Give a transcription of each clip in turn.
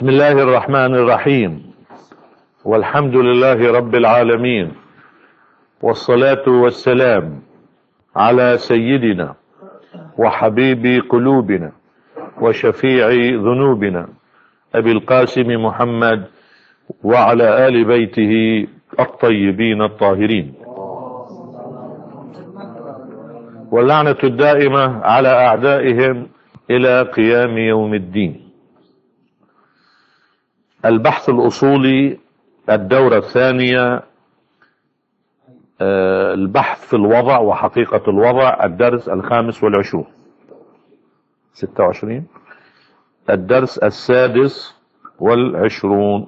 بسم الله الرحمن الرحيم، والحمد لله رب العالمين، والصلاة والسلام على سيدنا وحبيب قلوبنا وشفيع ذنوبنا أبي القاسم محمد وعلى آل بيته الطيبين الطاهرين، واللعنة الدائمة على أعدائهم إلى قيام يوم الدين. البحث الأصولي الدورة الثانية، البحث في الوضع وحقيقة الوضع، الدرس 25 26 الدرس 26.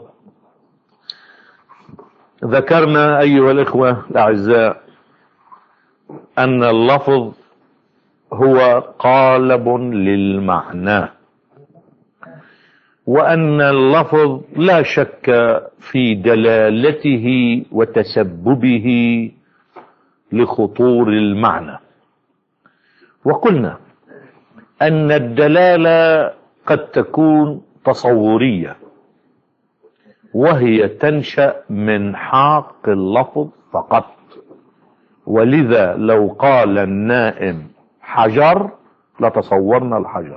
ذكرنا أيها الإخوة الأعزاء أن اللفظ هو قالب للمعنى، وأن اللفظ لا شك في دلالته وتسببه لخطور المعنى. وقلنا أن الدلالة قد تكون تصورية، وهي تنشأ من حاق اللفظ فقط، ولذا لو قال النائم حجر لتصورنا الحجر.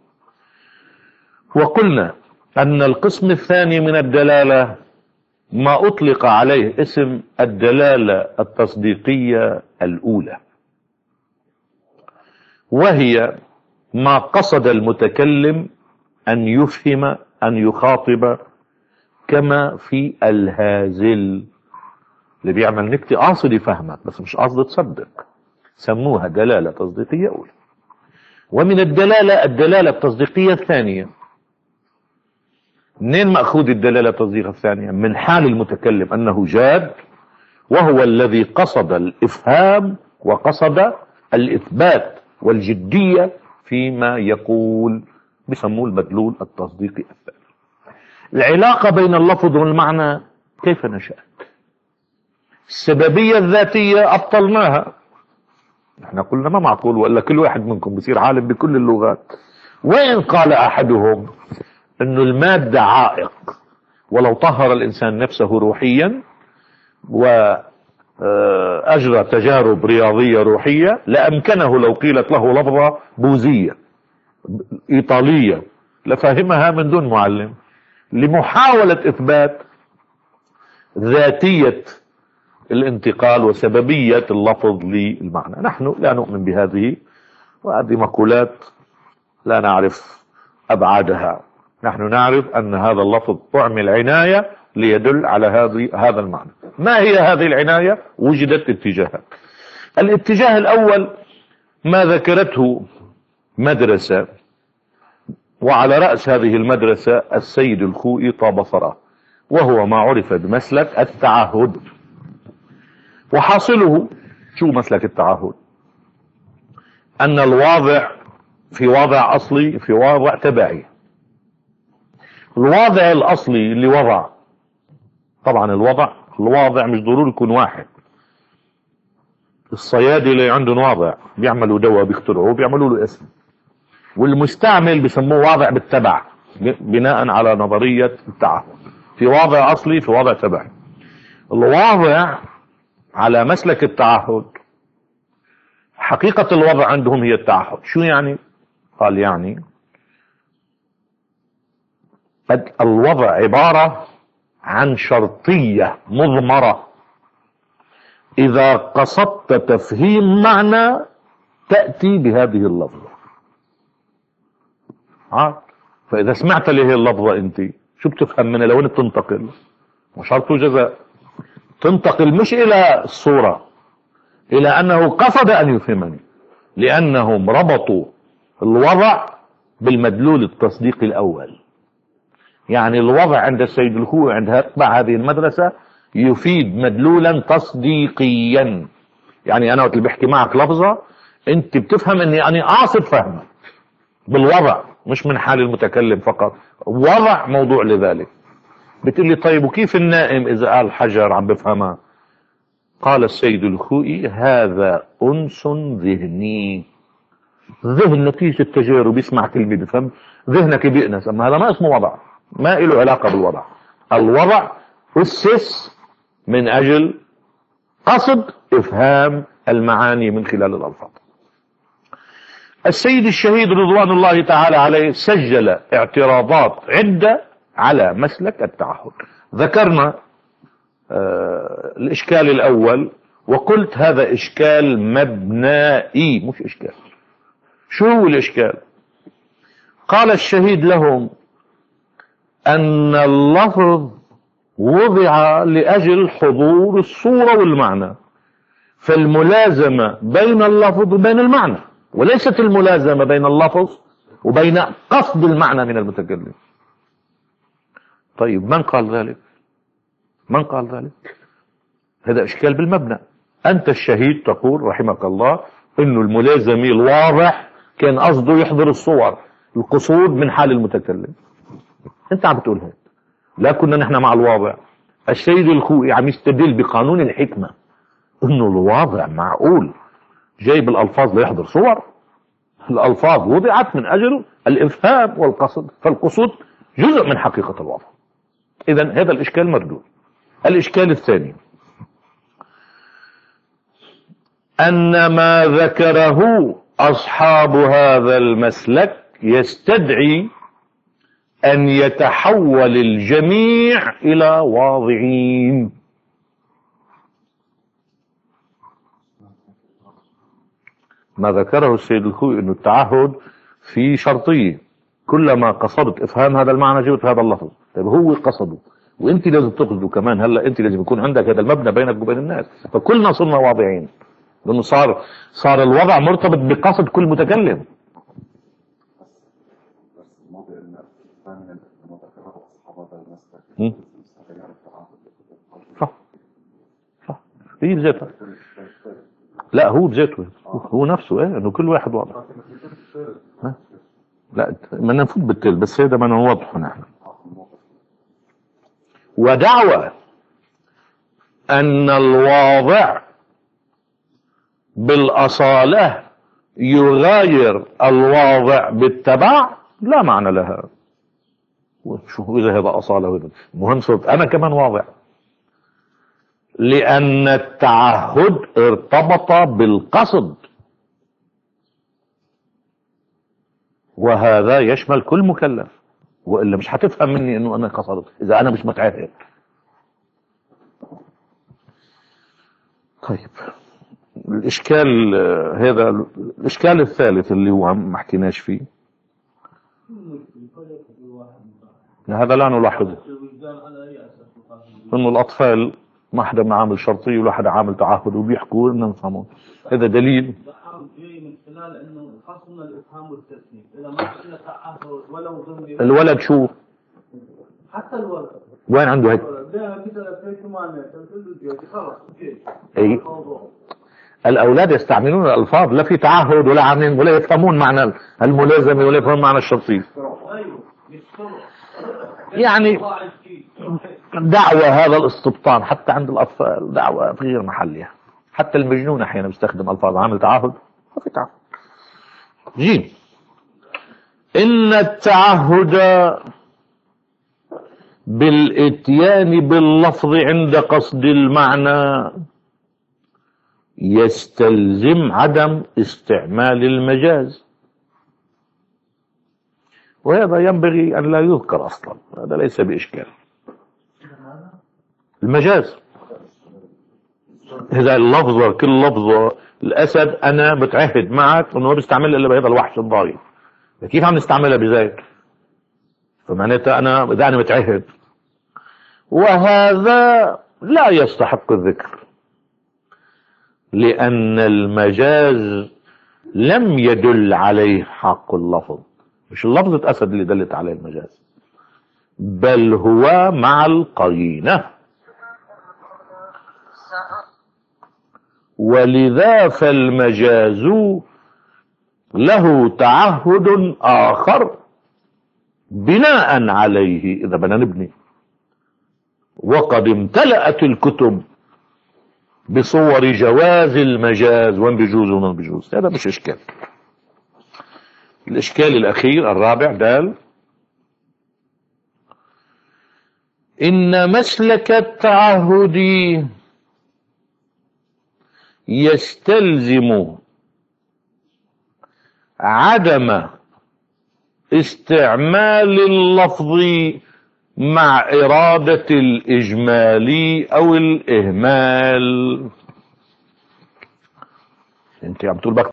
وقلنا أن القسم الثاني من الدلالة ما أطلق عليه اسم الدلالة التصديقية الأولى، وهي ما قصد المتكلم أن يفهم، أن يخاطب، كما في الهازل اللي بيعمل نكتة قاصد يفهمك بس مش قاصد تصدق، سموها دلالة تصديقية أولى. ومن الدلالة التصديقية الثانية. منين مأخوذ الدلالة التصديقية الثانية؟ من حال المتكلم أنه جاد، وهو الذي قصد الإفهام وقصد الإثبات والجدية فيما يقول، بسموه المدلول التصديقي الثاني. العلاقة بين اللفظ والمعنى كيف نشأت؟ السببية الذاتية أبطلناها. احنا قلنا ما معقول ولا كل واحد منكم بيصير عالم بكل اللغات. وإن قال أحدهم انه المادة عائق، ولو طهر الإنسان نفسه روحيا وأجرى تجارب رياضية روحية لأمكنه لو قيلت له لفظة بوذية إيطالية لفهمها من دون معلم، لمحاولة إثبات ذاتية الانتقال وسببية اللفظ للمعنى. نحن لا نؤمن بهذه، وهذه مقولات لا نعرف أبعادها. نحن نعرف أن هذا اللفظ أعمل عناية ليدل على هذا المعنى. ما هي هذه العناية؟ وجدت اتجاهات. الاتجاه الأول ما ذكرته مدرسة، وعلى رأس هذه المدرسة السيد الخوئي طاب ثراه، وهو ما عرف بمسلك التعهد. وحاصله شو مسلك التعهد؟ أن الواضع في واضع أصلي في واضع تبعي. الواضع الأصلي اللي وضع، طبعا الواضع مش ضروري يكون واحد. الصيادلة اللي عندهم واضع بيعملوا دواء بيخترعوه بيعملوا له اسم، والمستعمل بيسموه واضع بالتبع بناء على نظرية التعهد. في واضع أصلي في واضع تبعي. الواضع على مسلك التعهد، حقيقة الوضع عندهم هي التعهد. شو يعني؟ قال يعني الوضع عبارة عن شرطية مضمرة، إذا قصدت تفهيم معنى تأتي بهذه اللفظة. فإذا سمعت له اللفظة أنت شو بتفهم منها؟ لو أنت تنتقل، وشرط جزاء، تنتقل مش إلى الصورة، إلى أنه قصد أن يفهمني، لأنهم ربطوا الوضع بالمدلول التصديقي الأول. يعني الوضع عند السيد الخوئي عند أتباع هذه المدرسة يفيد مدلولا تصديقيا. يعني أنا وقت اللي بحكي معك لفظة أنت بتفهم أني أنا قاصد فهمك بالوضع، مش من حال المتكلم فقط، وضع موضوع لذلك. بتقول لي طيب وكيف النائم إذا قال حجر عم بفهمها؟ قال السيد الخوئي هذا أنس ذهني. ذهن نتيجة التجارب، يسمع كلمة بفهم ذهنك بيأنس، أما هذا ما اسمه وضع. ما له علاقة بالوضع. الوضع أسس من أجل قصد إفهام المعاني من خلال الألفاظ. السيد الشهيد رضوان الله تعالى عليه سجل اعتراضات عدة على مسلك التعهد. ذكرنا الإشكال الأول، وقلت هذا إشكال مبنائي مش إشكال. شو هو الإشكال؟ قال الشهيد لهم أن اللفظ وضع لأجل حضور الصورة والمعنى، فالملازمة بين اللفظ وبين المعنى، وليست الملازمة بين اللفظ وبين قصد المعنى من المتكلم. طيب من قال ذلك؟ من قال ذلك؟ هذا إشكال بالمبنى. أنت الشهيد تقول رحمك الله إنه الملازمي الواضح كان قصده يحضر الصور، القصود من حال المتكلم. أنت عم بتقول هيك، لا كنا نحن مع الواضع. السيد الخوئي عم يستدل بقانون الحكمة إنه الواضع معقول جايب الألفاظ ليحضر صور. الألفاظ وضعت من أجل الإفهام والقصد، فالقصود جزء من حقيقة الوضع. إذن هذا الإشكال مردود. الإشكال الثاني أن ما ذكره أصحاب هذا المسلك يستدعي أن يتحول الجميع إلى واضعين. ما ذكره السيد الخوئي أنه التعهد في شرطية، كلما قصدت إفهام هذا المعنى جبت هذا اللفظ. طيب هو قصده وانت لازم تقصده كمان. هلا انت لازم يكون عندك هذا المبنى بينك وبين الناس، فكلنا صرنا واضعين، لانه صار الوضع مرتبط بقصد كل متكلم. صح صح، هي بذاتها. لا هو بذاته، هو نفسه ايه، انه كل واحد واضح. لا بدنا نفوت بالتل، بس هذا بدنا نوضحه نحن. ودعوى أن الواضع بالأصالة يغاير الواضع بالتبع لا معنى لها. شو إذا هذا أصالة؟ مهم صرت أنا كمان واضع، لأن التعهد ارتبط بالقصد، وهذا يشمل كل مكلف، وإلا مش هتفهم مني إنه أنا قصدت إذا أنا مش متعهد. طيب الإشكال هذا، الإشكال الثالث اللي هو ما حكيناش فيه، هذا لا نلاحظه، إنه الأطفال ما حدا ما عامل شرطي ولا حدا عامل تعهد وبيحكوا لنا نفهمون. هذا دليل من خلال انه خصنا الافهام والتسليم. اذا ما عندنا تعهد ولو ضمن الولد شو؟ حتى الولد وين عنده هيك؟ اي الاولاد يستعملون الالفاظ لا في تعهد ولا عاملين ولا يفهمون معنى الملازمه ولا يفهمون معنى الشرطي. يعني دعوة هذا الاستبطان حتى عند الاطفال دعوة في غير محلها. حتى المجنون احيانا بيستخدم الفاظ عامل تعهد، ما في تعهد. جيم ان التعهد بالاتيان باللفظ عند قصد المعنى يستلزم عدم استعمال المجاز، وهذا ينبغي ان لا يذكر اصلا، هذا ليس باشكال. المجاز إذا اللفظة كل لفظة الأسد أنا متعهد معك إنه ما بيستعملها إلا بهذا الوحش الضاغي، كيف عم نستعملها بذلك؟ فمعناتها إذا أنا متعهد، وهذا لا يستحق الذكر، لأن المجاز لم يدل عليه حق اللفظ. مش اللفظة أسد اللي دلت عليه المجاز، بل هو مع القرينة. ولذا فالمجاز له تعهد آخر بناء عليه إذا بدنا نبني. وقد امتلأت الكتب بصور جواز المجاز، وين بيجوز وين بيجوز، هذا مش إشكال. الإشكال الأخير الرابع دال إن مسلك التعهد يستلزم عدم استعمال اللفظ مع إرادة الإجمال أو الإهمال. انت عم تقول بك